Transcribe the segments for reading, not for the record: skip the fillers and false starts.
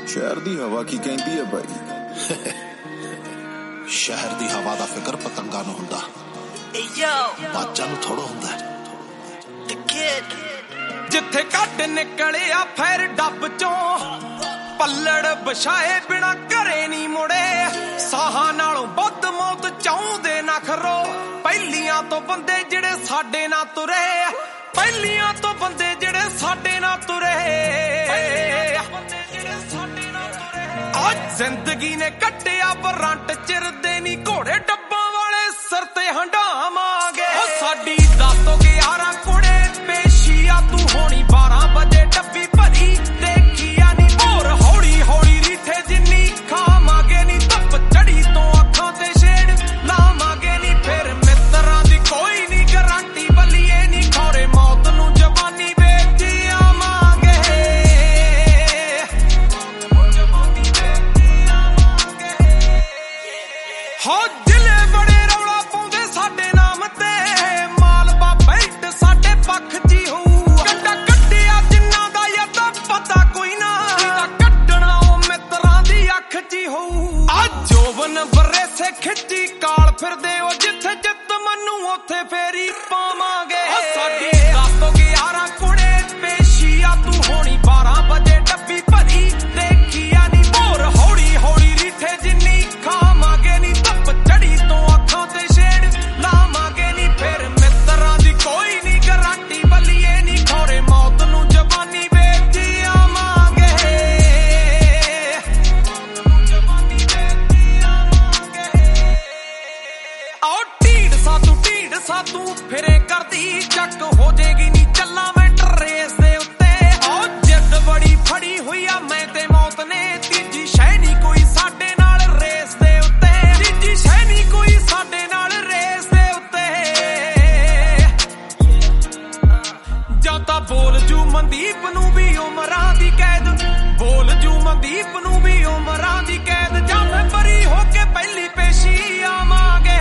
शहर दी हवा की कहती है भाई। शहर दी हवा दा फिकर पतंगा नूं हुंदा, बाजां नूं थोड़ा हुंदा है। जिथे कट निकलिया फिर डब चों पल्लड़ बछाए बिना घरे नी मुड़े। साहां नालों बद मौत चाहुंदे ना खरो, पहलियां तो बंदे जिहड़े साडे ना तुरे, पहलियां तो बंदे जिहड़े साडे ना तुरे। आज जिंदगी ने कट्टिया बरंट चिरदे नी घोड़े डब्बां वाले सिर ते हंडावांगे। साडी 10 तो 11 कुड़े पेशिया तू होनी 12 बजे डब्बी भरी देखिया नी होर हौली हौली रीठे जिन्नी खावांगे नी धुप चढ़ी तो अखां ते शेड लावांगे नी। फिर मित्रां दी कोई नी गारंटी बलिए नी खौरे मौत नूं जवानी वेची आवांगे। हो जिले बड़े रौला पाउंदे साडे नाम ते, मालवा बेल्ट साडे पक्ख ची होऊ। कड्डा कड्डिया जिन्ना दा यदा पता कोई ना, कड्डना ओ मित्रां दी अख ची होऊ। आज जोबन बरेसे खिच्ची काल फिरदे ओ जिथे जित मनु उथे फेरी पावांगे। साडी 10 तो 11 कुड़े पेशिया तू होनी 12 बजे डब्बी भरी देखिया नी होर हौली हौली रीठे जिन्नी खावांगे नी धुप चढ़ी तो अखां ते शेड लावांगे नी। फिर मित्रां दी कोई नी गारंटी बलिए नी खौरे मौत नूं जवानी वेची आवांगे। आओ ढीड सा तू फिरे करदी चक हो जेगी नी चला मैं रेस दे उत्ते। आओ जिद बड़ी फड़ी हुई आ मैं ते मौत ने, तीजी शै नी कोई साडे नाल रेस दे उत्ते, तीजी शै नी कोई साडे नाल रेस दे उत्ते। जां तां बोल जू मनदीप नूं भी उमरां दी कैद, बोल जू मनदीप नूं भी उमरां दी कैद, जां मैं बरी हो के पहली पेशी आवांगे।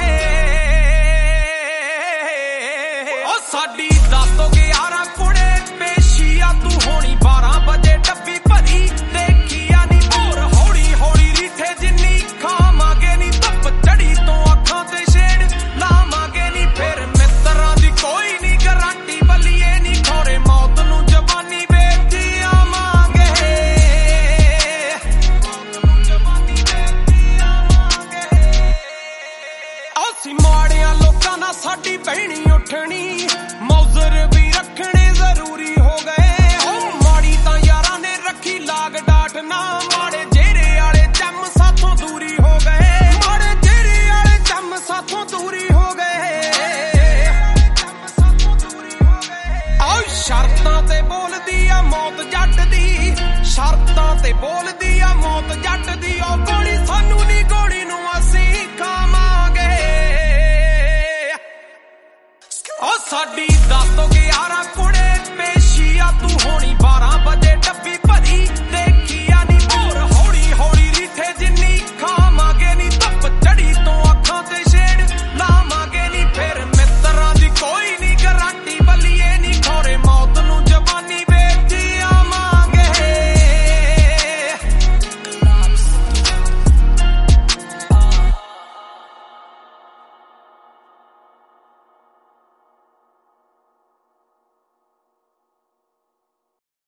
साडी 10 तो 11 कुड़े पेशिया तू होनी 12 बजे डब्बी भरी देखिया नी होर हौली हौली रीठे जिन्नी खावांगे नी धुप चढ़ी तो अखां ते शेड लावांगे नी। फिर मित्रां दी कोई नी गारंटी बलिए नी खौरे मौत नूं जवानी वेची आवांगे। ਅਸੀਂ ਮਾੜਿਆਂ ਲੋਕਾਂ ਨਾਲ ਸਾਡੀ ਬਹਿਣੀ ਉੱਠਣੀ, ਮੌਜ਼ਰ ਵੀ ਰੱਖਣੇ ਜ਼ਰੂਰੀ ਹੋ ਗਏ। ਹੋ ਮਾੜੀ ਤਾਂ ਯਾਰਾਂ ਨੇ ਰੱਖੀ ਲਾਗ ਡਾਟ ਨਾ, ਮਾੜੇ ਜੇਰੇ ਵਾਲੇ ਚੰਮ ਸਾਥੋਂ ਦੂਰੀ ਹੋ ਗਏ, ਮਾੜੇ ਜੇਰੇ ਵਾਲੇ ਚੰਮ ਸਾਥੋਂ ਦੂਰੀ ਹੋ ਗਏ। ਆਓ ਸ਼ਰਤਾਂ ਤੇ ਬੋਲਦੀ ਆ ਮੌਤ ਜੱਟ ਦੀ, ਸ਼ਰਤਾਂ ਤੇ ਬੋਲਦੀ ਆ ਮੌਤ ਜੱਟ ਦੀ। ਉਹ ਗੋਲੀ ਸਾਨੂੰ ਨੀ ਗੋਲੀ ਨੂੰ ਅਸੀਂ ਖਾਵਾਂਗੇ। ਉਹ ਸਾਡੀ 10 ਤੋਂ 11 ਕੁੜੇ पेशिया तू होनी 12